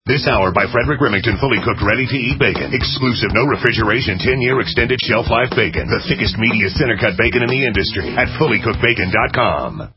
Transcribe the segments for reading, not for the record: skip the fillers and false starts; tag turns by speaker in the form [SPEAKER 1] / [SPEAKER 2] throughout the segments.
[SPEAKER 1] This hour by Frederick Remington, fully cooked, ready-to-eat bacon. Exclusive, no refrigeration, 10-year extended shelf life bacon. The thickest, meatiest, center-cut bacon in the industry at fullycookedbacon.com.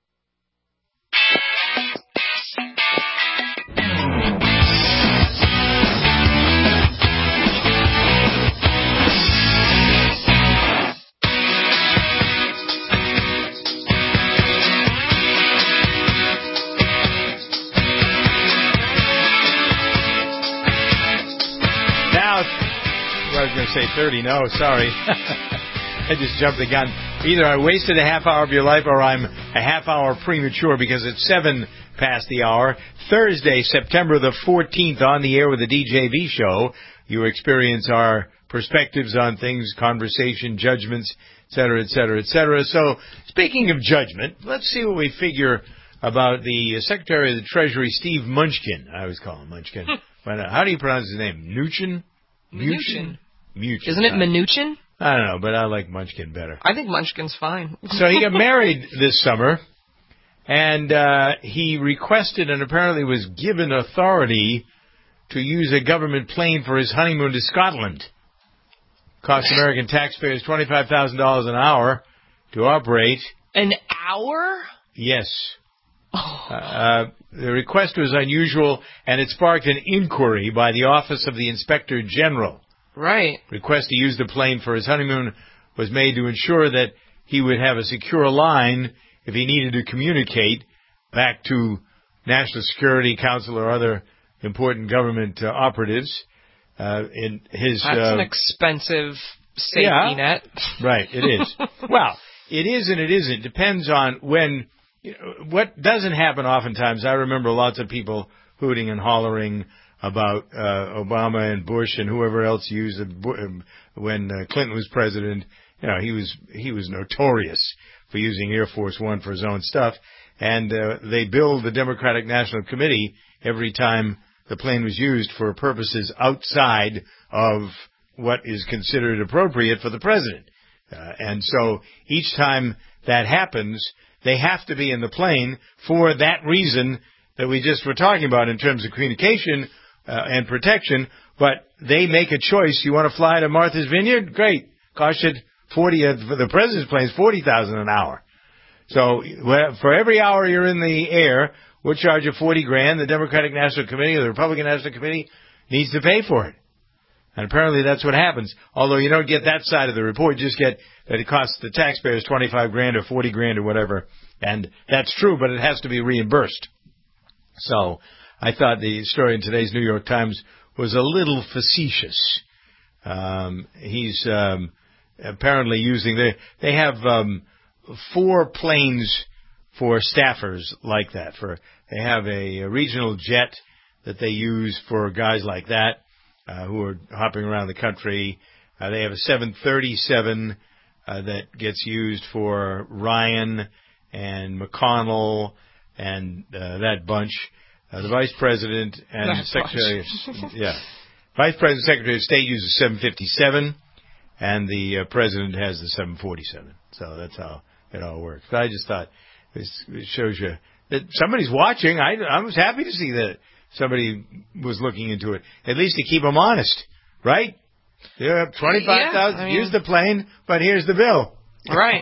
[SPEAKER 2] I was going to say 30. No, sorry. I just jumped the gun. Either I wasted a half hour of your life or I'm a half hour premature because it's 7 past the hour. Thursday, September the 14th, on the air with the DJV show. You experience our perspectives on things, conversation, judgments, et cetera, et cetera, et cetera. So, speaking of judgment, let's see what we figure about the Secretary of the Treasury, Steve Mnuchin. I always call him Munchkin. How do you pronounce his name? Mnuchin?
[SPEAKER 3] Mnuchin.
[SPEAKER 2] Isn't
[SPEAKER 3] it Mnuchin?
[SPEAKER 2] I don't know, but I like Munchkin better.
[SPEAKER 3] I think Munchkin's fine.
[SPEAKER 2] So he got married this summer, and he requested and apparently was given authority to use a government plane for his honeymoon to Scotland. Cost American taxpayers $25,000 an hour to operate.
[SPEAKER 3] An hour?
[SPEAKER 2] Yes. The request was unusual, and it sparked an inquiry by the Office of the Inspector General.
[SPEAKER 3] Right.
[SPEAKER 2] Request to use the plane for his honeymoon was made to ensure that he would have a secure line if he needed to communicate back to National Security Council or other important government operatives. In his
[SPEAKER 3] That's an expensive safety net.
[SPEAKER 2] Right, it is. Well, it is and it isn't. Depends on when. What doesn't happen oftentimes, I remember lots of people hooting and hollering about Obama and Bush and whoever else used it when Clinton was president. You know, he was notorious for using Air Force One for his own stuff, and they billed the Democratic National Committee every time the plane was used for purposes outside of what is considered appropriate for the president. And so each time that happens, they have to be in the plane for that reason that we just were talking about in terms of communication and protection. But they make a choice. You want to fly to Martha's Vineyard? Great. Cost you for the president's plane is $40,000 an hour. So for every hour you're in the air, we'll charge you $40,000. The Democratic National Committee or the Republican National Committee needs to pay for it. And apparently that's what happens. Although you don't get that side of the report, you just get that it costs the taxpayers $25,000 or $40,000 or whatever. And that's true, but it has to be reimbursed. So I thought the story in today's New York Times was a little facetious. He's apparently using they have 4 planes for staffers like that. They have a regional jet that they use for guys like that who are hopping around the country. They have a 737 that gets used for Ryan and McConnell and that bunch. The Vice President and Secretary, Vice President and Secretary of State uses 757, and the President has the 747. So that's how it all works. But I just thought it shows you that somebody's watching. I was happy to see that somebody was looking into it, at least to keep them honest, right? Yeah, $25,000. Use the plane, but here's the bill.
[SPEAKER 3] Right.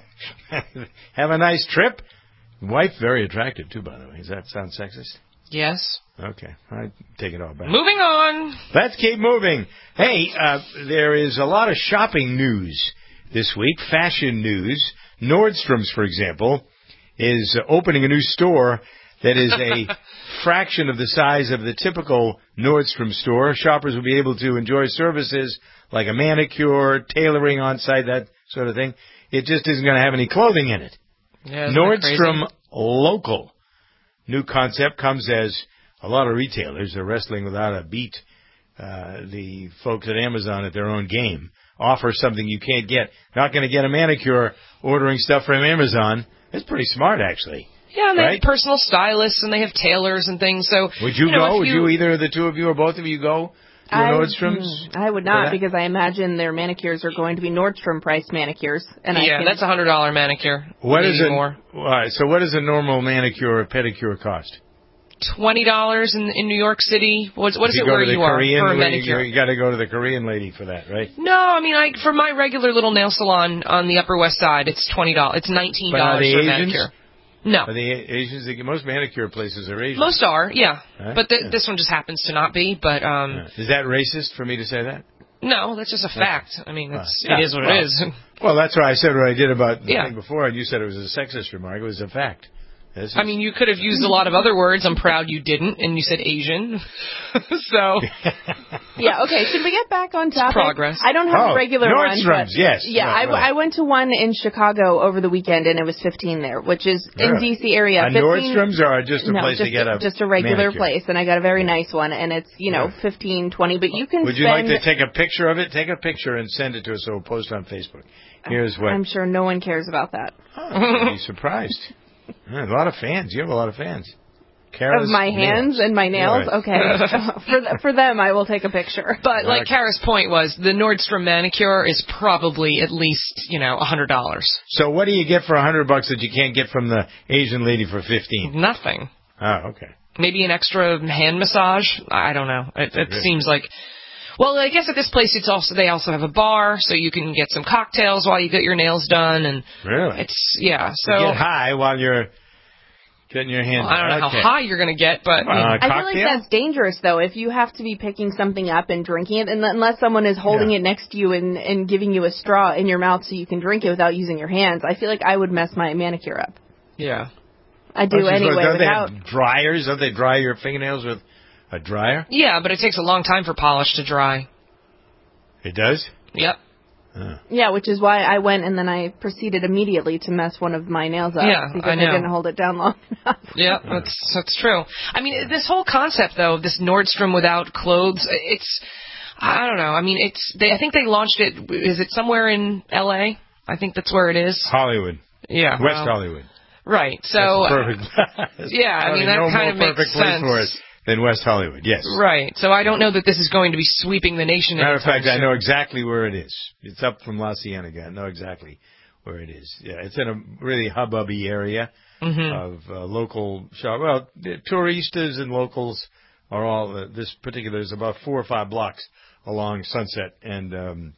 [SPEAKER 2] Have a nice trip. Wife very attractive too, by the way. Does that sound sexist?
[SPEAKER 3] Yes.
[SPEAKER 2] Okay, I take it all back.
[SPEAKER 3] Moving on.
[SPEAKER 2] Let's keep moving. Hey, there is a lot of shopping news this week. Fashion news. Nordstrom's, for example, is opening a new store that is a fraction of the size of the typical Nordstrom store. Shoppers will be able to enjoy services like a manicure, tailoring on site, that sort of thing. It just isn't going to have any clothing in it.
[SPEAKER 3] Yeah,
[SPEAKER 2] Nordstrom Local. New concept comes as a lot of retailers are wrestling without a beat. The folks at Amazon at their own game offer something you can't get. Not going to get a manicure ordering stuff from Amazon. That's pretty smart, actually.
[SPEAKER 3] Yeah, and they have personal stylists, and they have tailors and things. So
[SPEAKER 2] would you go? Would you either of the two of you or both of you go to Nordstrom's?
[SPEAKER 4] I would not, because I imagine their manicures are going to be Nordstrom price manicures. And
[SPEAKER 3] that's a $100 manicure.
[SPEAKER 2] What is it? More. All right, so what does a normal manicure or pedicure cost?
[SPEAKER 3] $20 in New York City. What is it where you are for a manicure?
[SPEAKER 2] You got to go to the Korean lady for that, right?
[SPEAKER 3] No, I mean, for my regular little nail salon on the Upper West Side, it's $20. It's $19
[SPEAKER 2] But are they
[SPEAKER 3] for a
[SPEAKER 2] Asians?
[SPEAKER 3] manicure. No.
[SPEAKER 2] Are the Asians? Most manicure places are Asian.
[SPEAKER 3] Most are, yeah.
[SPEAKER 2] Huh?
[SPEAKER 3] But this one just happens to not be. But
[SPEAKER 2] Is that racist for me to say that?
[SPEAKER 3] no, that's just a fact. I mean, it is what it is.
[SPEAKER 2] Well, that's why I said what I did about the
[SPEAKER 3] Yeah.
[SPEAKER 2] thing before, and you said it was a sexist remark. It was a fact.
[SPEAKER 3] I mean, you could have used a lot of other words. I'm proud you didn't, and you said Asian. So
[SPEAKER 4] Yeah, okay. Should we get back on topic?
[SPEAKER 3] progress.
[SPEAKER 4] I don't have a regular one.
[SPEAKER 2] Nordstrom's,
[SPEAKER 4] But
[SPEAKER 2] yes.
[SPEAKER 4] yeah,
[SPEAKER 2] Right.
[SPEAKER 4] I went to one in Chicago over the weekend, and it was $15 there, which is in
[SPEAKER 2] Really?
[SPEAKER 4] D.C. area.
[SPEAKER 2] A
[SPEAKER 4] 15,
[SPEAKER 2] Nordstrom's or just a
[SPEAKER 4] no,
[SPEAKER 2] place
[SPEAKER 4] just,
[SPEAKER 2] to get a
[SPEAKER 4] just a regular
[SPEAKER 2] manicure?
[SPEAKER 4] place, and I got a very nice one, and it's,
[SPEAKER 2] Yeah.
[SPEAKER 4] 15, 20, but you can
[SPEAKER 2] Would you like to take a picture of it? Take a picture and send it to us, so we'll post on Facebook. Here's what.
[SPEAKER 4] I'm sure no one cares about that.
[SPEAKER 2] You'd be surprised. Yeah, a lot of fans. You have a lot of fans.
[SPEAKER 4] Of
[SPEAKER 2] Kara's
[SPEAKER 4] my hands
[SPEAKER 2] nails.
[SPEAKER 4] and my nails?
[SPEAKER 2] Yeah, right.
[SPEAKER 4] Okay. For them, I will take a picture.
[SPEAKER 3] But like Kara's point was, the Nordstrom manicure is probably at least, $100.
[SPEAKER 2] So what do you get for $100 that you can't get from the Asian lady for 15?
[SPEAKER 3] Nothing.
[SPEAKER 2] Oh, okay.
[SPEAKER 3] Maybe an extra hand massage. I don't know. It
[SPEAKER 2] Really?
[SPEAKER 3] seems like. Well, I guess at this place they also have a bar, so you can get some cocktails while you get your nails done, and
[SPEAKER 2] Really?
[SPEAKER 3] So
[SPEAKER 2] You get high while you're getting your hands.
[SPEAKER 3] I don't know how high you're going to get, but
[SPEAKER 4] I feel like
[SPEAKER 2] cocktail?
[SPEAKER 4] that's dangerous, though, if you have to be picking something up and drinking it, and unless someone is holding it next to you and giving you a straw in your mouth so you can drink it without using your hands. I feel like I would mess my manicure up.
[SPEAKER 3] yeah.
[SPEAKER 4] I do anyway.
[SPEAKER 2] Don't they
[SPEAKER 4] Without
[SPEAKER 2] have dryers? Don't they dry your fingernails with a dryer?
[SPEAKER 3] Yeah, but it takes a long time for polish to dry.
[SPEAKER 2] It does?
[SPEAKER 3] Yep.
[SPEAKER 4] Yeah, which is why I went and then I proceeded immediately to mess one of my nails up
[SPEAKER 3] Yeah,
[SPEAKER 4] because
[SPEAKER 3] I know.
[SPEAKER 4] didn't hold it down long enough.
[SPEAKER 3] Yeah, that's true. I mean, this whole concept, though, this Nordstrom without clothes, I don't know. I mean, I think they launched it, is it somewhere in L.A.? I think that's where it is.
[SPEAKER 2] Hollywood.
[SPEAKER 3] Yeah.
[SPEAKER 2] West Hollywood.
[SPEAKER 3] Right, so...
[SPEAKER 2] That's perfect.
[SPEAKER 3] yeah, I mean, that kind of makes
[SPEAKER 2] perfect place
[SPEAKER 3] sense.
[SPEAKER 2] for us than West Hollywood, yes.
[SPEAKER 3] Right, so I don't know that this is going to be sweeping the nation.
[SPEAKER 2] Matter of
[SPEAKER 3] anytime
[SPEAKER 2] fact, I
[SPEAKER 3] soon.
[SPEAKER 2] know exactly where it is. It's up from La Cienega. I know exactly where it is. Yeah, it's in a really hubbubby area of local shop. Well, the touristas and locals are all, this particular is about 4 or 5 blocks along Sunset and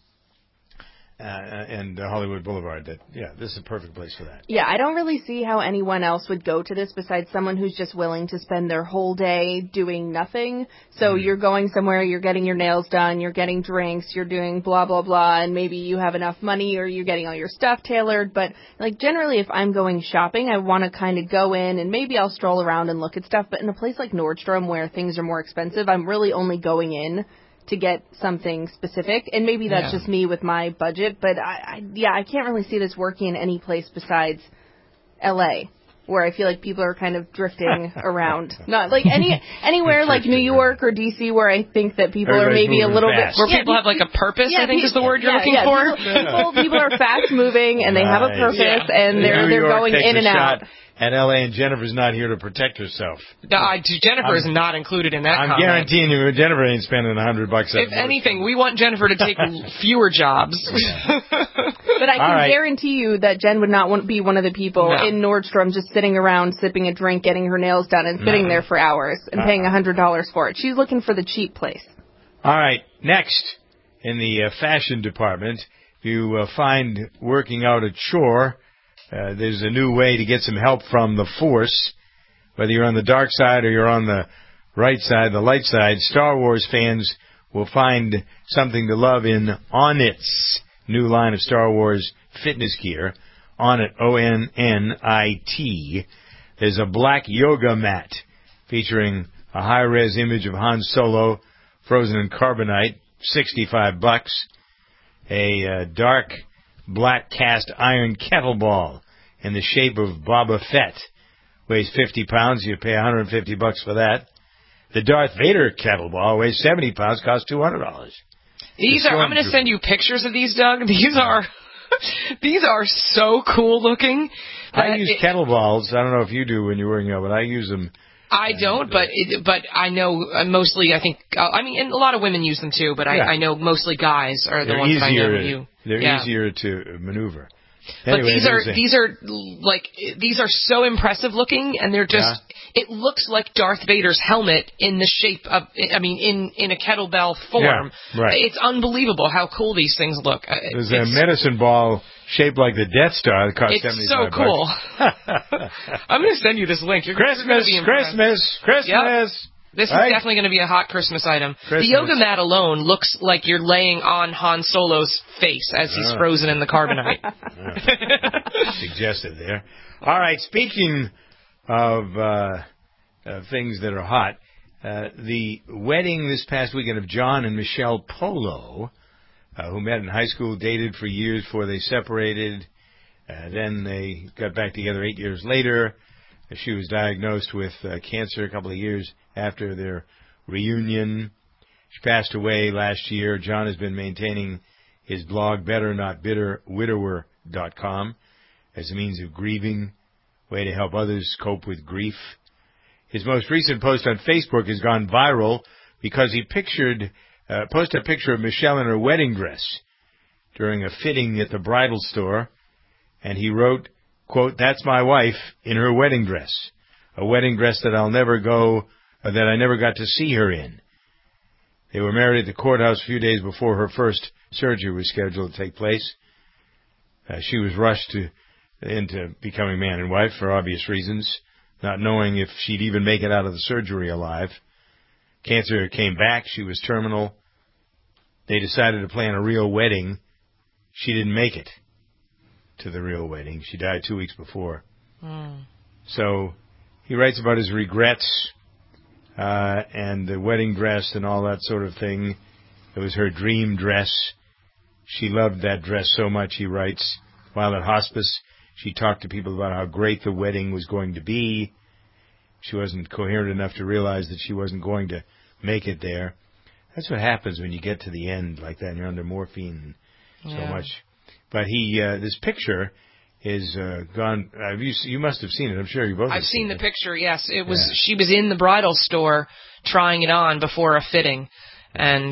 [SPEAKER 2] Hollywood Boulevard. This is a perfect place for that.
[SPEAKER 4] Yeah, I don't really see how anyone else would go to this besides someone who's just willing to spend their whole day doing nothing. So you're going somewhere, you're getting your nails done, you're getting drinks, you're doing blah, blah, blah, and maybe you have enough money or you're getting all your stuff tailored. But, like, generally if I'm going shopping, I want to kind of go in and maybe I'll stroll around and look at stuff. But in a place like Nordstrom where things are more expensive, I'm really only going in to get something specific, and maybe that's just me with my budget, but I can't really see this working in any place besides L.A., where I feel like people are kind of drifting around. Not like anywhere like New York or D.C. where I think that people are maybe a little bit...
[SPEAKER 3] Where people have like a purpose, I think is the word you're looking for.
[SPEAKER 4] People are fast moving and they have a purpose and they're going in and out.
[SPEAKER 2] And L.A. and Jennifer's not here to protect herself.
[SPEAKER 3] Jennifer is not included in that
[SPEAKER 2] I'm
[SPEAKER 3] comment.
[SPEAKER 2] guaranteeing you Jennifer ain't spending $100.
[SPEAKER 3] If anything, we want Jennifer to take fewer jobs.
[SPEAKER 4] But I can guarantee you that Jen would not be one of the people in Nordstrom just sitting around, sipping a drink, getting her nails done, and sitting there for hours and paying $100 for it. She's looking for the cheap place.
[SPEAKER 2] All right. Next, in the fashion department, you find working out a chore. There's a new way to get some help from the Force. Whether you're on the dark side or you're on the right side, the light side, Star Wars fans will find something to love in Onnit's new line of Star Wars fitness gear. Onnit, O-N-N-I-T. There's a black yoga mat featuring a high-res image of Han Solo frozen in carbonite, $65. A dark black cast iron kettlebell in the shape of Boba Fett. Weighs 50 pounds. You pay $150 for that. The Darth Vader kettlebell weighs 70 pounds. Costs $200.
[SPEAKER 3] I'm going to send you pictures of these, Doug. These are so cool looking.
[SPEAKER 2] I use kettlebells. I don't know if you do when you're working out, but I use them.
[SPEAKER 3] I don't, but I know mostly. I think and a lot of women use them too. But I know mostly guys are the ones that I know who.
[SPEAKER 2] They're easier to maneuver.
[SPEAKER 3] But
[SPEAKER 2] Anyway,
[SPEAKER 3] these are so impressive looking, and they're just. Yeah. It looks like Darth Vader's helmet in the shape of. I mean, in a kettlebell form.
[SPEAKER 2] Yeah, right.
[SPEAKER 3] It's unbelievable how cool these things look.
[SPEAKER 2] There's a medicine ball shaped like the Death Star that costs $75.
[SPEAKER 3] It's so cool. I'm going to send you this link. You're going to be impressed.
[SPEAKER 2] Christmas.
[SPEAKER 3] Yep. This is definitely going to be a hot Christmas item. The yoga mat alone looks like you're laying on Han Solo's face as he's frozen in the carbonite.
[SPEAKER 2] Suggested there. All right, speaking of things that are hot, the wedding this past weekend of John and Michelle Polo, who met in high school, dated for years before they separated. Then they got back together 8 years later. She was diagnosed with cancer a couple of years after their reunion. She passed away last year. John has been maintaining his blog, betternotbitterwidower.com, as a means of grieving, way to help others cope with grief. His most recent post on Facebook has gone viral because he posted a picture of Michelle in her wedding dress during a fitting at the bridal store, and he wrote, quote, "That's my wife in her wedding dress, a wedding dress that I never got to see her in." They were married at the courthouse a few days before her first surgery was scheduled to take place. She was rushed into becoming man and wife for obvious reasons, not knowing if she'd even make it out of the surgery alive. Cancer came back. She was terminal. They decided to plan a real wedding. She didn't make it to the real wedding. She died 2 weeks before. So he writes about his regrets and the wedding dress and all that sort of thing. It was her dream dress. She loved that dress so much, he writes. While at hospice, she talked to people about how great the wedding was going to be. She wasn't coherent enough to realize that she wasn't going to make it there. That's what happens when you get to the end like that and you're under morphine so much. But this picture is gone. You must have seen it. I'm sure you both have seen
[SPEAKER 3] the picture, yes. It was. She was in the bridal store trying it on before a fitting. And,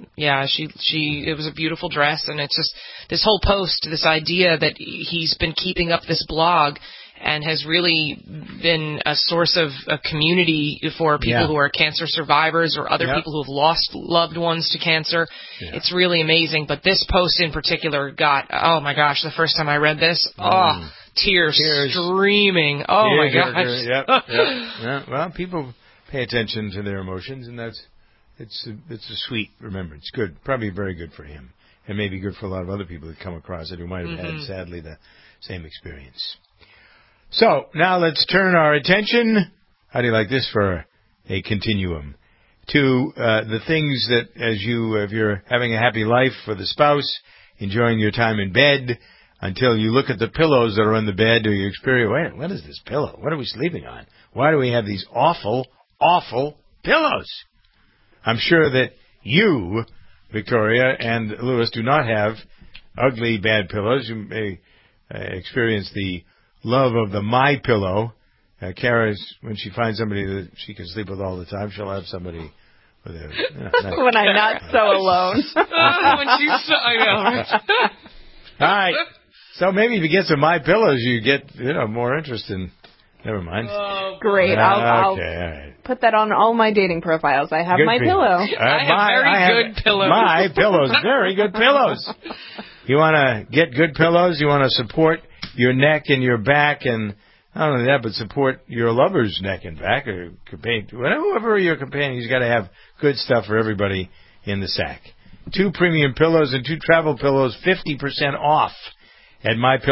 [SPEAKER 3] it was a beautiful dress. And it's just this whole post, this idea that he's been keeping up this blog and has really been a source of a community for people who are cancer survivors or other people who have lost loved ones to cancer. Yeah. It's really amazing. But this post in particular got, oh my gosh, the first time I read this, tears streaming. Oh my gosh.
[SPEAKER 2] Yeah. Well, people pay attention to their emotions, and it's a sweet remembrance. Good. Probably very good for him. And maybe good for a lot of other people that come across it who might have had, sadly, the same experience. So, now let's turn our attention, how do you like this for a continuum, to the things that, if you're having a happy life for the spouse, enjoying your time in bed, until you look at the pillows that are on the bed, or you experience, wait, what is this pillow? What are we sleeping on? Why do we have these awful, awful pillows? I'm sure that you, Victoria, and Louis do not have ugly, bad pillows. You may experience the love of the My Pillow. Kara, when she finds somebody that she can sleep with all the time, she'll have somebody with a...
[SPEAKER 4] when I'm not so alone.
[SPEAKER 3] I know, right?
[SPEAKER 2] All right. So maybe if you get some My Pillows, you get more interest in... Never mind.
[SPEAKER 4] Great. I'll put that on all my dating profiles. I have My Pillow.
[SPEAKER 3] I have very good pillows.
[SPEAKER 2] My Pillows. Very good pillows. You want to get good pillows? You want to support your neck and your back, and not only that, but support your lover's neck and back, or companion, whoever your companion. He's got to have good stuff for everybody in the sack. 2 premium pillows and 2 travel pillows, 50% off at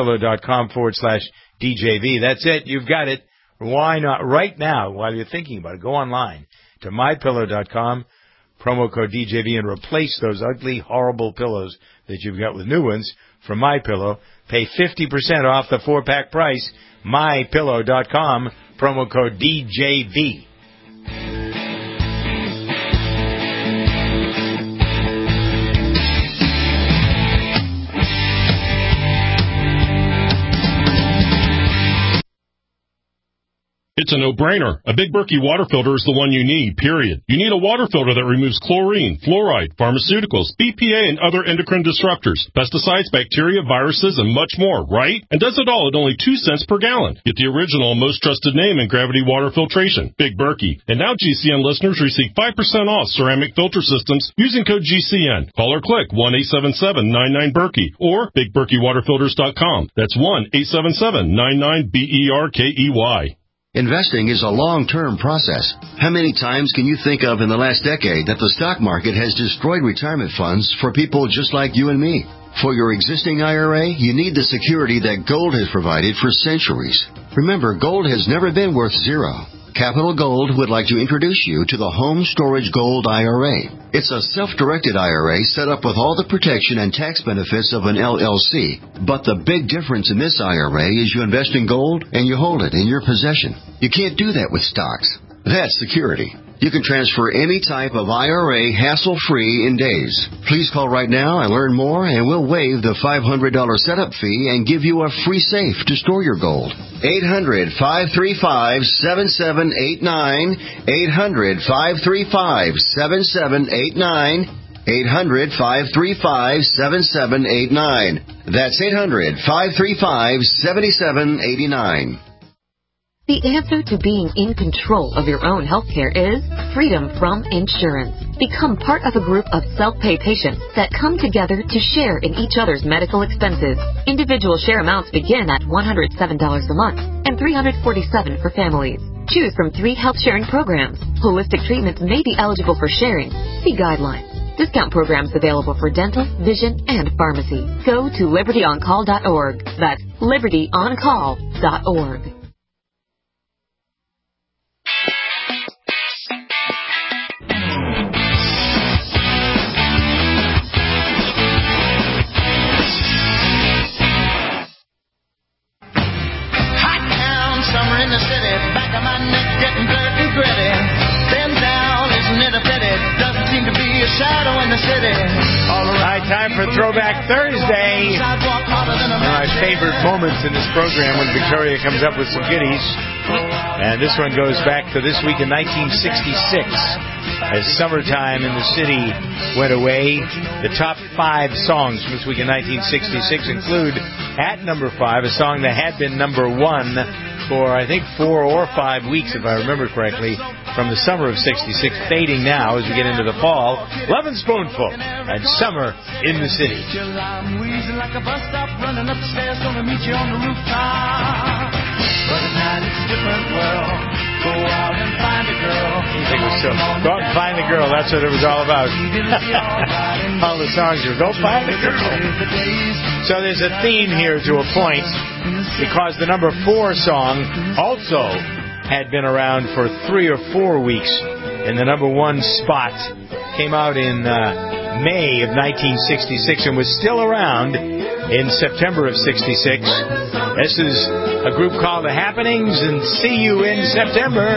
[SPEAKER 2] mypillow.com/DJV. That's it. You've got it. Why not? Right now, while you're thinking about it, go online to mypillow.com, promo code DJV, and replace those ugly, horrible pillows that you've got with new ones from MyPillow. Pay 50% off the 4-pack price. MyPillow.com, promo code DJV.
[SPEAKER 5] It's a no-brainer. A Big Berkey water filter is the one you need, period. You need a water filter that removes chlorine, fluoride, pharmaceuticals, BPA, and other endocrine disruptors, pesticides, bacteria, viruses, and much more, right? And does it all at only 2 cents per gallon. Get the original, most trusted name in gravity water filtration, Big Berkey. And now GCN listeners receive 5% off ceramic filter systems using code GCN. Call or click 1-877-99-BERKEY or BigBerkeyWaterFilters.com. That's 1-877-99-BERKEY.
[SPEAKER 6] Investing is a long-term process. How many times can you think of in the last decade that the stock market has destroyed retirement funds for people just like you and me? For your existing IRA, you need the security that gold has provided for centuries. Remember, gold has never been worth zero. Capital Gold would like to introduce you to the Home Storage Gold IRA. It's a self-directed IRA set up with all the protection and tax benefits of an LLC. But the big difference in this IRA is you invest in gold and you hold it in your possession. You can't do that with stocks. That's security. You can transfer any type of IRA hassle-free in days. Please call right now and learn more, and we'll waive the $500 setup fee and give you a free safe to store your gold. 800-535-7789. 800-535-7789. 800-535-7789. That's 800-535-7789.
[SPEAKER 7] The answer to being in control of your own healthcare is freedom from insurance. Become part of a group of self-pay patients that come together to share in each other's medical expenses. Individual share amounts begin at $107 a month and $347 for families. Choose from 3 health-sharing programs. Holistic treatments may be eligible for sharing. See guidelines. Discount programs available for dental, vision, and pharmacy. Go to libertyoncall.org. That's libertyoncall.org.
[SPEAKER 8] Summer in the city, back of my neck getting dirt and gritty. Then down, isn't it a pity? Doesn't seem to be a shadow in the city. All right,
[SPEAKER 2] time for Throwback Thursday. One of my favorite moments in this program when Victoria comes up with some goodies. And this one goes back to this week in 1966. As summertime in the city went away, the top 5 songs from this week in 1966 include, at number 5, a song that had been number 1 for, I think, 4 or 5 weeks, if I remember correctly, from the summer of 66, fading now as we get into the fall. Lovin' Spoonful and Summer in the City.
[SPEAKER 8] I'm wheezing like a bus stop, running up the stairs, gonna meet you on the rooftop. But at night it's a different world. Go out and find a girl.
[SPEAKER 2] Go out and find a girl. That's what it was all about. All the songs are go find a girl. So there's a theme here to a point, because the number 4 song also had been around for 3 or 4 weeks in the number 1 spot. Came out in May of 1966 and was still around in September of 66. This is a group called The Happenings, and See You in September.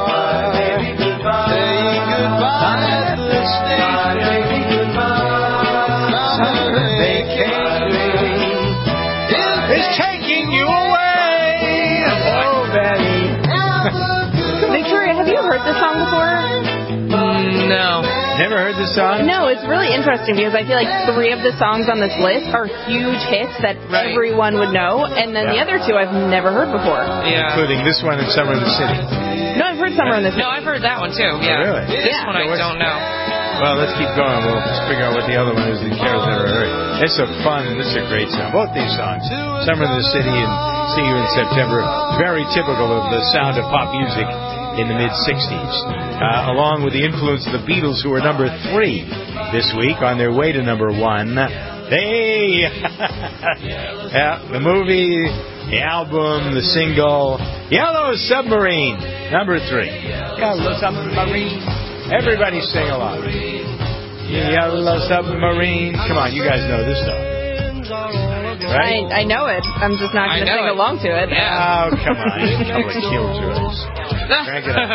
[SPEAKER 2] It's taking you away. Oh, Betty.
[SPEAKER 4] Victoria, have you heard this song before?
[SPEAKER 3] No.
[SPEAKER 2] Never heard this song?
[SPEAKER 4] No, it's really interesting because I feel like 3 of the songs on this list are huge hits that everyone would know, and then the other 2 I've never heard before.
[SPEAKER 3] Yeah.
[SPEAKER 2] Including this one and Summer in the City.
[SPEAKER 4] No, I've heard Summer in the City.
[SPEAKER 3] No, I've heard that one too. Yeah.
[SPEAKER 2] Really?
[SPEAKER 3] This one I don't know.
[SPEAKER 2] Well, let's keep going. We'll just figure out what the other one is that Kara's never heard. It's a fun, this is a great song. Both these songs, Summer in the City and See You in September, very typical of the sound of pop music in the mid-60s, along with the influence of the Beatles, who were number 3 this week on their way to number 1. They, the movie, the album, the single, Yellow Submarine, number 3. Yellow Submarine. Everybody sing along. Yellow Submarine. Come on, you guys know this stuff. Right?
[SPEAKER 4] I know it. I'm just not going to sing along to it.
[SPEAKER 3] Yeah.
[SPEAKER 2] Oh, come on. You couple of killjoys. Crank it up.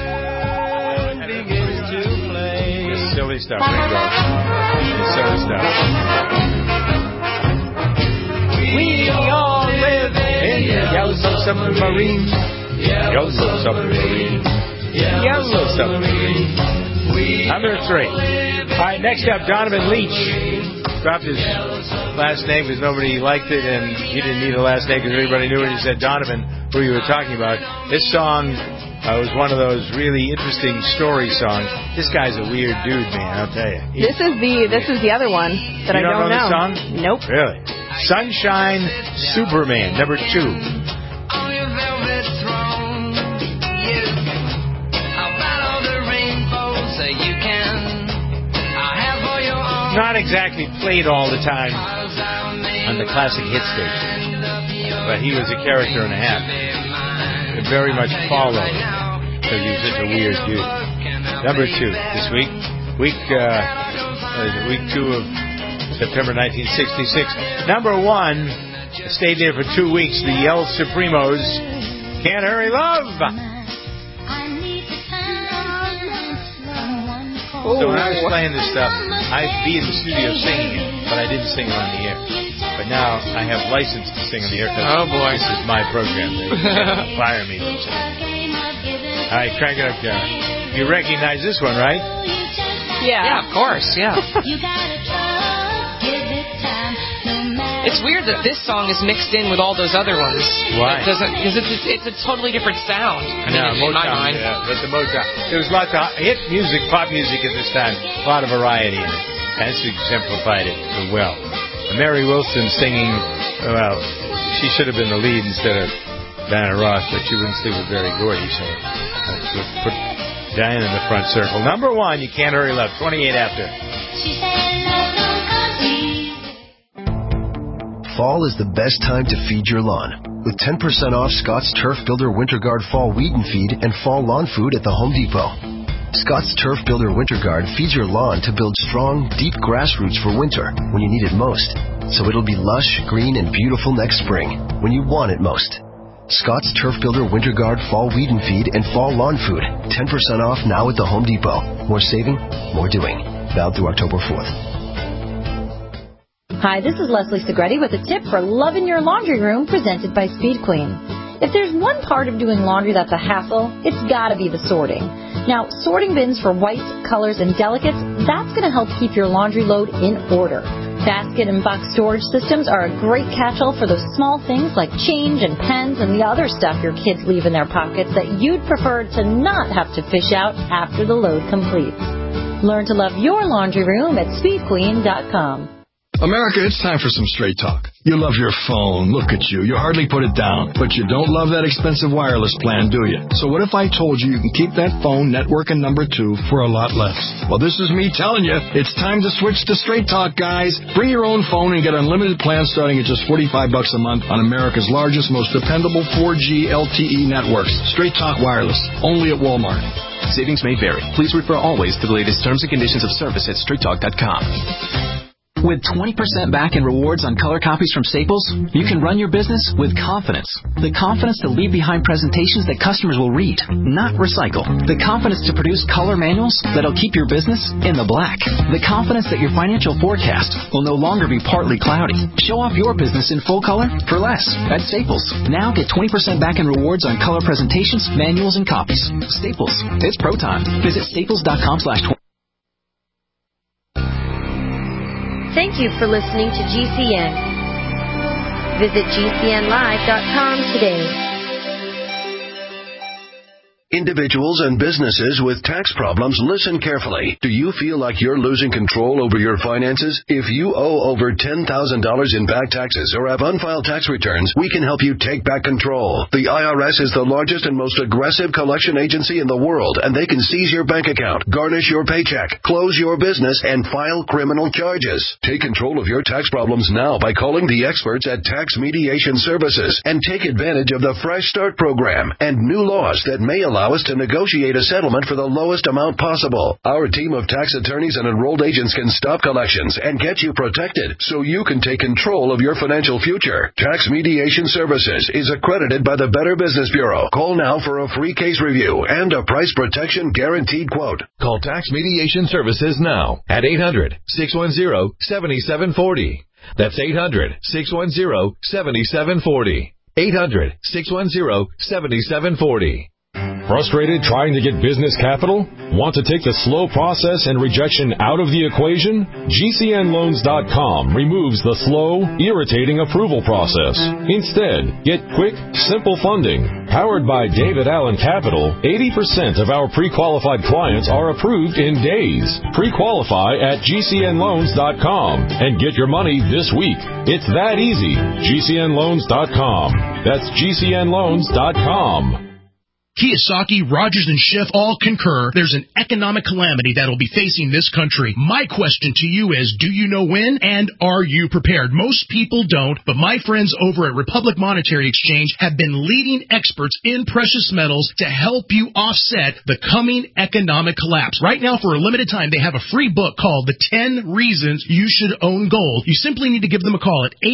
[SPEAKER 2] This silly stuff, Ringo. This silly stuff. We all live in the Yellow Submarine. Yellow Submarine. Yellow Submarine. Number 3. All right, next up, Donovan Leach. Dropped his last name because nobody liked it, and he didn't need a last name because everybody knew when he said Donovan who you were talking about. This song was one of those really interesting story songs. This guy's a weird dude, man, I'll tell you.
[SPEAKER 4] This is the other one that I don't know.
[SPEAKER 2] This song?
[SPEAKER 4] Nope.
[SPEAKER 2] Really? Sunshine Superman, number 2. Not exactly played all the time on the classic hit station, but he was a character and a half. It very much followed because he was such a weird dude. Number 2 this week. Week 2 of September 1966. Number 1 stayed there for 2 weeks. The El Supremos, Can't Hurry Love. So when I was playing this stuff, I'd be in the studio singing it, but I didn't sing it on the air. But now I have license to sing on the air because this is my program. They fire me. All right, crank it up, Karen. You recognize this one, right?
[SPEAKER 3] Yeah, of course, yeah. It's weird that this song is mixed in with all those other ones.
[SPEAKER 2] Why?
[SPEAKER 3] Because it's a totally different sound.
[SPEAKER 2] No, Motown. Yeah, but the Motown. There was lots of hit music, pop music at this time. A lot of variety in it. And this exemplified it well. Mary Wilson singing, well, she should have been the lead instead of Diana Ross, but she wouldn't sleep with Berry Gordy, so let's put Diana in the front circle. Number 1, You Can't Hurry Love, 28 after.
[SPEAKER 9] Fall is the best time to feed your lawn. With 10% off Scott's Turf Builder Winter Guard Fall Weed and Feed and Fall Lawn Food at the Home Depot. Scott's Turf Builder Winter Guard feeds your lawn to build strong, deep grass roots for winter when you need it most. So it'll be lush, green, and beautiful next spring when you want it most. Scott's Turf Builder Winter Guard Fall Weed and Feed and Fall Lawn Food. 10% off now at the Home Depot. More saving, more doing. Valid through October 4th.
[SPEAKER 10] Hi, this is Leslie Segretti with a tip for loving your laundry room presented by Speed Queen. If there's one part of doing laundry that's a hassle, it's got to be the sorting. Now, sorting bins for whites, colors, and delicates, that's going to help keep your laundry load in order. Basket and box storage systems are a great catch-all for those small things like change and pens and the other stuff your kids leave in their pockets that you'd prefer to not have to fish out after the load completes. Learn to love your laundry room at speedqueen.com.
[SPEAKER 11] America, it's time for some straight talk. You love your phone. Look at you. You hardly put it down. But you don't love that expensive wireless plan, do you? So what if I told you can keep that phone, network, and number 2 for a lot less? Well, this is me telling you, it's time to switch to Straight Talk, guys. Bring your own phone and get unlimited plans starting at just $45 a month on America's largest, most dependable 4G LTE networks. Straight Talk Wireless. Only at Walmart.
[SPEAKER 12] Savings may vary. Please refer always to the latest terms and conditions of service at straighttalk.com. With 20% back in rewards on color copies from Staples, you can run your business with confidence. The confidence to leave behind presentations that customers will read, not recycle. The confidence to produce color manuals that'll keep your business in the black. The confidence that your financial forecast will no longer be partly cloudy. Show off your business in full color for less at Staples. Now get 20% back in rewards on color presentations, manuals, and copies. Staples. It's pro time. Visit staples.com/20.
[SPEAKER 7] Thank you for listening to GCN. Visit GCNlive.com today.
[SPEAKER 6] Individuals and businesses with tax problems, listen carefully. Do you feel like you're losing control over your finances? If you owe over $10,000 in back taxes or have unfiled tax returns, we can help you take back control. The IRS is the largest and most aggressive collection agency in the world, and they can seize your bank account, garnish your paycheck, close your business, and file criminal charges. Take control of your tax problems now by calling the experts at Tax Mediation Services and take advantage of the Fresh Start program and new laws that may allow us to negotiate a settlement for the lowest amount possible. Our team of tax attorneys and enrolled agents can stop collections and get you protected so you can take control of your financial future. Tax Mediation Services is accredited by the Better Business Bureau. Call now for a free case review and a price protection guaranteed quote.
[SPEAKER 13] Call Tax Mediation Services now at 800-610-7740. That's 800-610-7740. 800-610-7740.
[SPEAKER 5] Frustrated trying to get business capital? Want to take the slow process and rejection out of the equation? GCNloans.com removes the slow, irritating approval process. Instead, get quick, simple funding. Powered by David Allen Capital, 80% of our pre-qualified clients are approved in days. Pre-qualify at GCNloans.com and get your money this week. It's that easy. GCNloans.com. That's GCNloans.com.
[SPEAKER 14] Kiyosaki, Rogers, and Schiff all concur there's an economic calamity that will be facing this country. My question to you is, do you know when, and are you prepared? Most people don't, but my friends over at Republic Monetary Exchange have been leading experts in precious metals to help you offset the coming economic collapse. Right now, for a limited time, they have a free book called The 10 Reasons You Should Own Gold. You simply need to give them a call at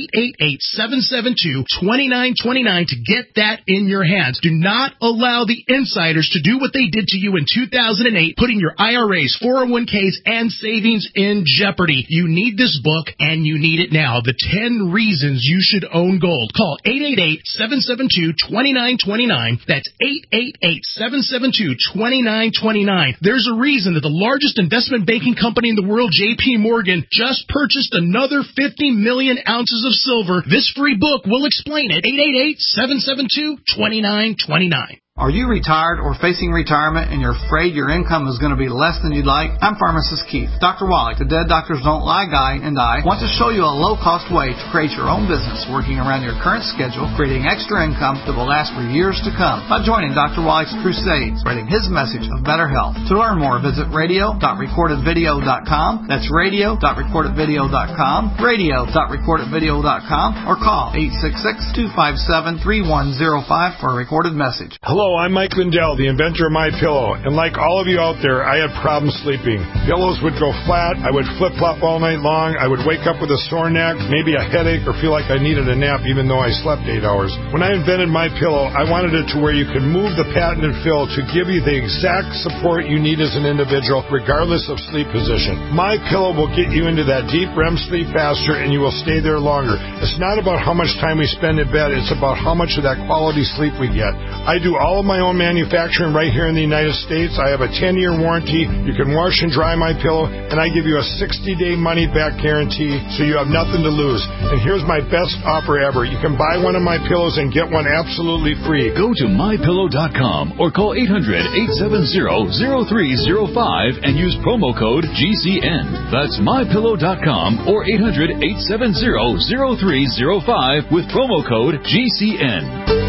[SPEAKER 14] 888-772-2929 to get that in your hands. Do not allow the insiders to do what they did to you in 2008, putting your IRAs, 401ks, and savings in jeopardy. You need this book, and you need it now. The 10 Reasons You Should Own Gold. Call 888-772-2929. That's 888-772-2929. There's a reason that the largest investment banking company in the world, J.P. Morgan, just purchased another 50 million ounces of silver. This free book will explain it. 888-772-2929.
[SPEAKER 15] Are you retired or facing retirement and you're afraid your income is going to be less than you'd like? I'm Pharmacist Keith. Dr. Wallach, the Dead Doctors Don't Lie guy, and I want to show you a low-cost way to create your own business working around your current schedule, creating extra income that will last for years to come by joining Dr. Wallach's crusade, spreading his message of better health. To learn more, visit radio.recordedvideo.com. That's radio.recordedvideo.com, radio.recordedvideo.com, or call 866-257-3105 for a recorded message.
[SPEAKER 16] Hello, I'm Mike Lindell, the inventor of MyPillow, and like all of you out there, I had problems sleeping. Pillows would go flat, I would flip-flop all night long, I would wake up with a sore neck, maybe a headache, or feel like I needed a nap even though I slept 8 hours. When I invented MyPillow, I wanted it to where you could move the patented fill to give you the exact support you need as an individual, regardless of sleep position. MyPillow will get you into that deep REM sleep faster, and you will stay there longer. It's not about how much time we spend in bed, it's about how much of that quality sleep we get. I do all of my own manufacturing right here in the United States. I have a 10-year warranty. You can wash and dry my pillow, and I give you a 60-day money-back guarantee, so you have nothing to lose. And here's my best offer ever. You can buy one of my pillows and get one absolutely free.
[SPEAKER 17] Go to MyPillow.com or call 800-870-0305 and use promo code GCN. That's MyPillow.com or 800-870-0305 with promo code GCN.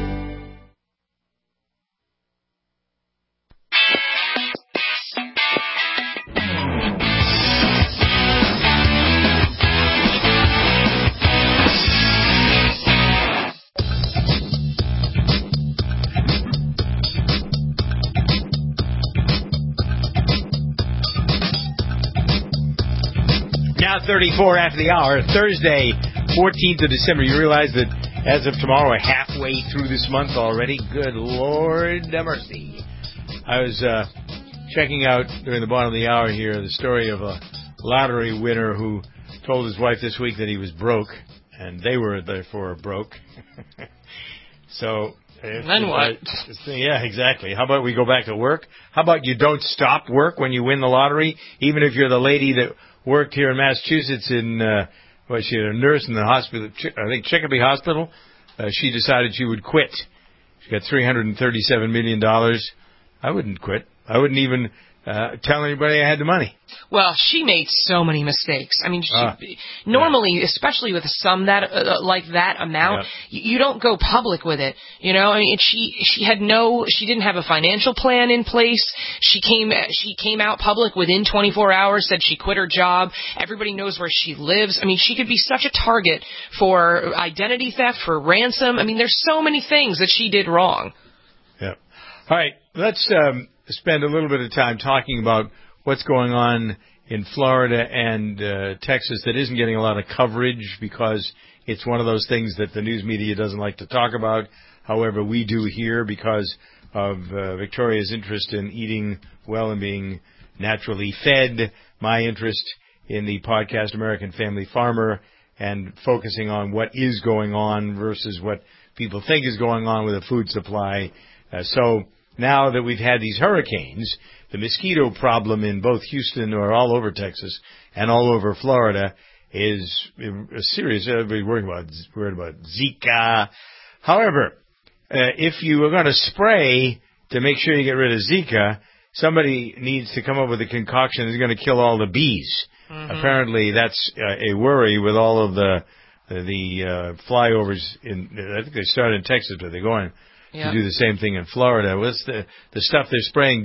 [SPEAKER 2] Now 34 after the hour, Thursday, 14th of December. You realize that as of tomorrow, we're halfway through this month already? Good Lord have mercy. I was checking out during the bottom of the hour here the story of a lottery winner who told his wife this week that he was broke, and they were therefore broke. So...
[SPEAKER 3] Then what?
[SPEAKER 2] Yeah, exactly. How about we go back to work? How about you don't stop work when you win the lottery, even if you're the lady that worked here in Massachusetts in, she had a nurse in the hospital, I think Chicopee Hospital. She decided she would quit. She got $337 million. I wouldn't quit. I wouldn't even tell anybody I had the money.
[SPEAKER 3] Well, she made so many mistakes. I mean, normally, especially with a sum that like that amount, you don't go public with it. You know, I mean, she didn't have a financial plan in place. She came out public within 24 hours, said she quit her job. Everybody knows where she lives. I mean, she could be such a target for identity theft, for ransom. I mean, there's so many things that she did wrong.
[SPEAKER 2] Yeah. All right, let's spend a little bit of time talking about what's going on in Florida and Texas that isn't getting a lot of coverage because it's one of those things that the news media doesn't like to talk about. However, we do here because of Victoria's interest in eating well and being naturally fed, my interest in the podcast American Family Farmer, and focusing on what is going on versus what people think is going on with the food supply. So now that we've had these hurricanes, the mosquito problem in both Houston or all over Texas and all over Florida is serious. Everybody's worried about Zika. However, if you are going to spray to make sure you get rid of Zika, somebody needs to come up with a concoction that's going to kill all the bees. Apparently, that's a worry with all of the flyovers I think they started in Texas, but they're going to do the same thing in Florida. The stuff they're spraying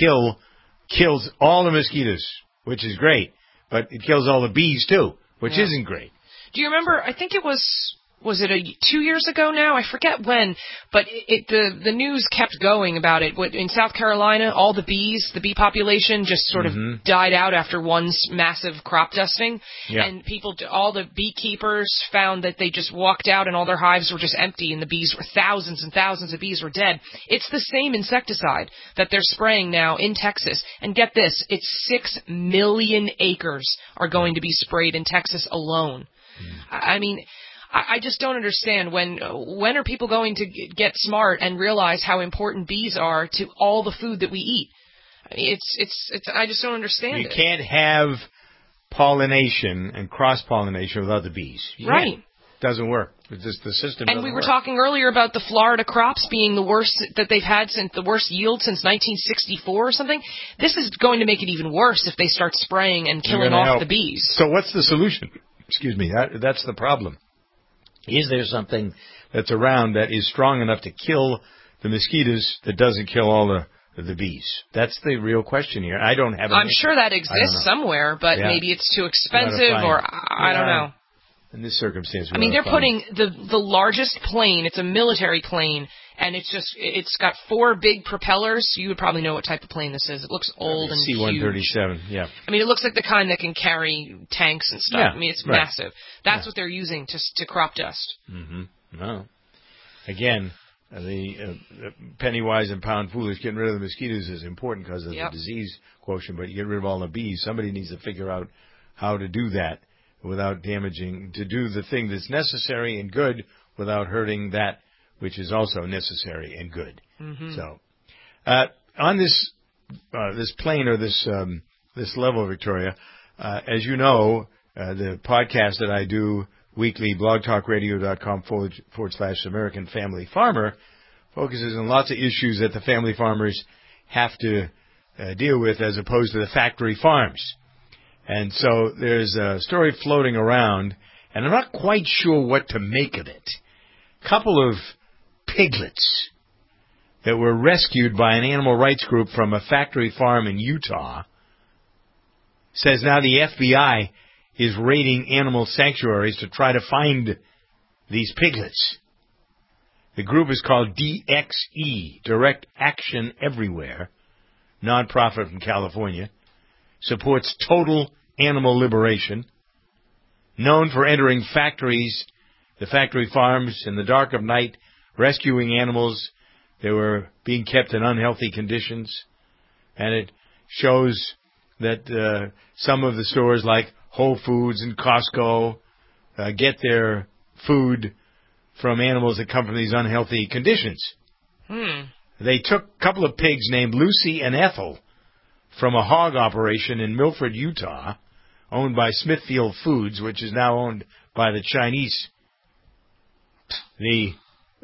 [SPEAKER 2] kills all the mosquitoes, which is great, but it kills all the bees too, which isn't great.
[SPEAKER 3] Do you remember, I think it was it 2 years ago now? I forget when, but the news kept going about it. In South Carolina, all the bee population just sort of died out after one massive crop dusting. Yeah. And all the beekeepers found that they just walked out and all their hives were just empty and the bees were thousands and thousands of bees were dead. It's the same insecticide that they're spraying now in Texas. And get this, it's 6 million acres are going to be sprayed in Texas alone. I mean, I just don't understand when are people going to get smart and realize how important bees are to all the food that we eat? I mean, I just don't understand it.
[SPEAKER 2] You can't have pollination and cross-pollination without the bees.
[SPEAKER 3] Right.
[SPEAKER 2] It doesn't work. It's just the system doesn't work.
[SPEAKER 3] And we were talking earlier about the Florida crops being the worst that they've had since the worst yield since 1964 or something. This is going to make it even worse if they start spraying and killing off the bees.
[SPEAKER 2] So what's the solution? Excuse me. That's the problem. Is there something that's around that is strong enough to kill the mosquitoes that doesn't kill all the bees? That's the real question here. I don't have.
[SPEAKER 3] I'm sure that exists somewhere, but maybe it's too expensive, or I don't know.
[SPEAKER 2] In this circumstance,
[SPEAKER 3] they're putting the largest plane. It's a military plane, and it's got 4 big propellers. You would probably know what type of plane this is. It looks old and
[SPEAKER 2] C-137.
[SPEAKER 3] huge. I mean, it looks like the kind that can carry tanks and stuff. I mean, it's massive. That's what they're using to crop dust.
[SPEAKER 2] Well, again, the penny wise and pound foolish. Getting rid of the mosquitoes is important because of the disease quotient, but you get rid of all the bees. Somebody needs to figure out how to do that without damaging, to do the thing that's necessary and good without hurting that which is also necessary and good. So, on this plane or this level, Victoria, as you know, the podcast that I do weekly, blogtalkradio.com/American Family Farmer, focuses on lots of issues that the family farmers have to deal with as opposed to the factory farms. And so there's a story floating around, and I'm not quite sure what to make of it. A couple of piglets that were rescued by an animal rights group from a factory farm in Utah. Says now the FBI is raiding animal sanctuaries to try to find these piglets. The group is called DXE, Direct Action Everywhere, nonprofit from California, supports total animal liberation, known for entering factories, the factory farms in the dark of night, rescuing animals that were being kept in unhealthy conditions. And it shows that some of the stores like Whole Foods and Costco get their food from animals that come from these unhealthy conditions. They took a couple of pigs named Lucy and Ethel from a hog operation in Milford, Utah, owned by Smithfield Foods, which is now owned by the Chinese.
[SPEAKER 3] There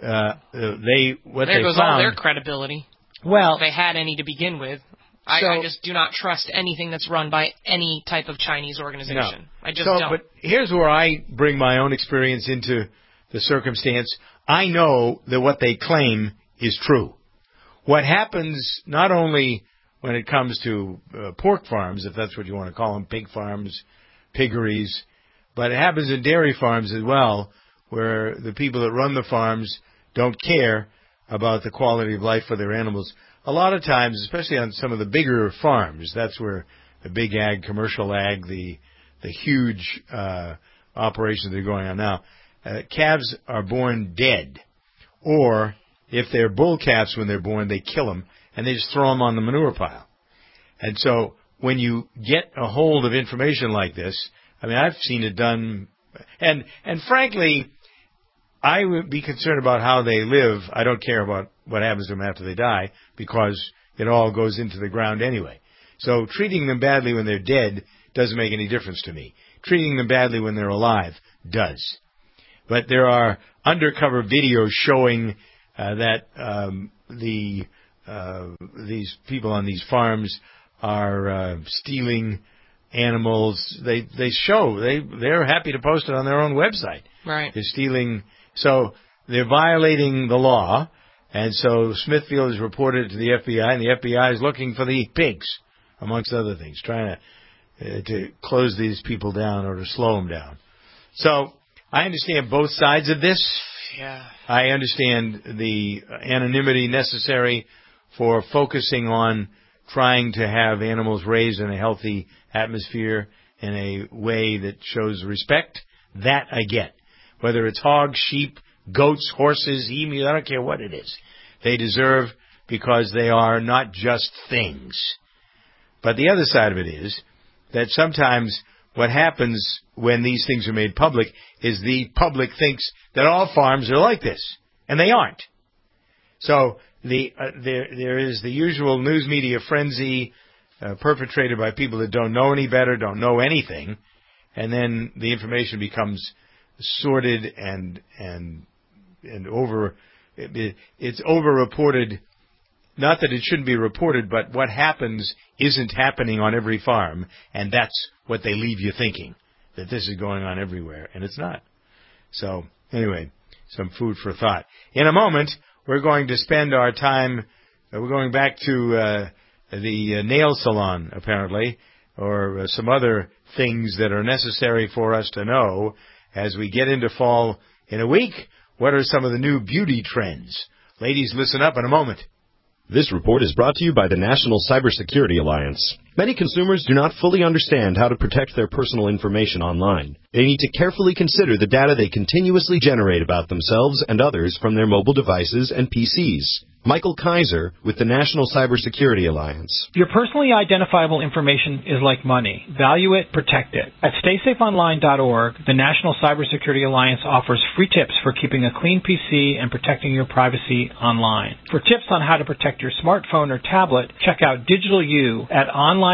[SPEAKER 3] goes all their credibility.
[SPEAKER 2] Well,
[SPEAKER 3] they had any to begin with. I just do not trust anything that's run by any type of Chinese organization. No. I just don't.
[SPEAKER 2] But here's where I bring my own experience into the circumstance. I know that what they claim is true. What happens not only when it comes to pork farms, if that's what you want to call them, pig farms, piggeries, but it happens in dairy farms as well, where the people that run the farms don't care about the quality of life for their animals. A lot of times, especially on some of the bigger farms, that's where the big ag, commercial ag, the huge operations that are going on now, calves are born dead. Or if they're bull calves when they're born, they kill them, and they just throw them on the manure pile. And so when you get a hold of information like this, I mean, I've seen it done, and frankly, I would be concerned about how they live. I don't care about what happens to them after they die because it all goes into the ground anyway. So treating them badly when they're dead doesn't make any difference to me. Treating them badly when they're alive does. But there are undercover videos showing that these people on these farms are stealing animals. They're happy to post it on their own website.
[SPEAKER 3] Right.
[SPEAKER 2] They're stealing. So they're violating the law. And so Smithfield has reported it to the FBI, and the FBI is looking for the pigs, amongst other things, trying to close these people down or to slow them down. So I understand both sides of this.
[SPEAKER 3] Yeah.
[SPEAKER 2] I understand the anonymity necessary for focusing on trying to have animals raised in a healthy atmosphere in a way that shows respect. That I get. Whether it's hogs, sheep, goats, horses, emus, I don't care what it is. They deserve because they are not just things. But the other side of it is that sometimes what happens when these things are made public is the public thinks that all farms are like this, and they aren't. So there is the usual news media frenzy perpetrated by people that don't know any better, don't know anything, and then the information becomes sordid and it's over-reported. Not that it shouldn't be reported, but what happens isn't happening on every farm, and that's what they leave you thinking, that this is going on everywhere, and it's not. So, anyway, some food for thought. In a moment, we're going to spend our time, we're going back to the nail salon, apparently, or some other things that are necessary for us to know as we get into fall in a week. What are some of the new beauty trends? Ladies, listen up in a moment.
[SPEAKER 18] This report is brought to you by the National Cybersecurity Alliance. Many consumers do not fully understand how to protect their personal information online. They need to carefully consider the data they continuously generate about themselves and others from their mobile devices and PCs. Michael Kaiser with the National Cybersecurity Alliance.
[SPEAKER 19] Your personally identifiable information is like money. Value it, protect it. At StaySafeOnline.org, the National Cybersecurity Alliance offers free tips for keeping a clean PC and protecting your privacy online. For tips on how to protect your smartphone or tablet, check out Digital U at